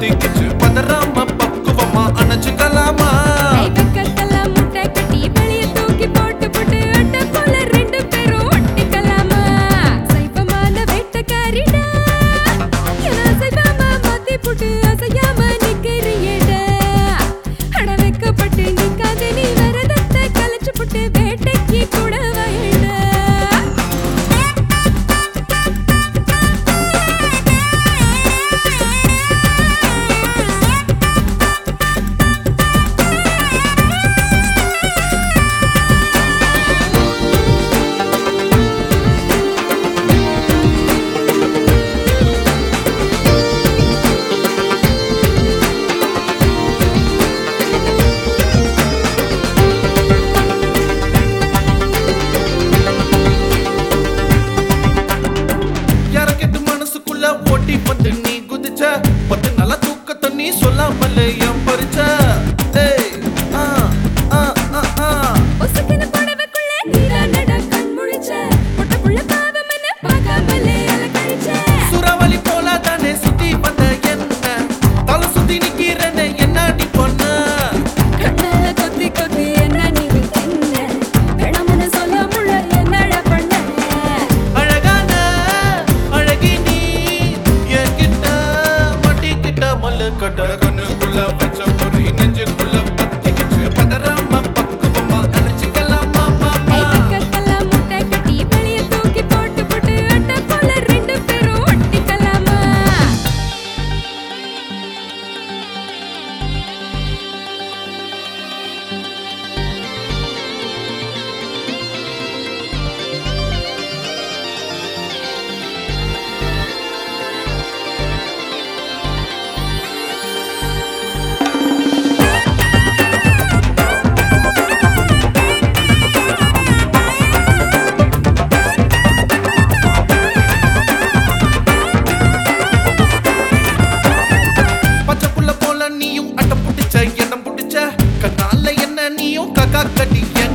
பத்திக்கிச்சு பதறாம பக்குவமா அணைச்சுக்கலாமா ஓட்டி வந்து நீ குதிச்ச பத்து நல்ல தூக்கத்தை நீ சொல்லாமலே என் பறிச்ச சுறாவளி போல தானே சுத்தி வந்த என்ன தலை சுத்தி நிக்கிறேன்னு என்னாடி பொண்ண கொத்தி கொத்தி என்ன நீ வேணாமனு சொல்ல முள்ள என்னட பண்ண அழகான அழகி நீ என்கிட்ட மாட்டிக்கிட்ட மல்லு கட்ட கண்ணுக்குள்ள வச்ச பொறி நெஞ்சுக்குள்ள பத்திக்கிச்சு பதறாம பக்குவமா அணைச்சிக்கலாமா மாமா முட்டை கட்டி வெளிய தூக்கி போட்டு போட்டு அட்ட போல ரெண்டு பேரும் ஒட்டிக்கலாமா பச்சை புள்ள போல நீயும் அட்டம் புடிச்ச எண்ணம் புடிச்ச கண்ணால என்ன நீயும் காக்கா கட்டி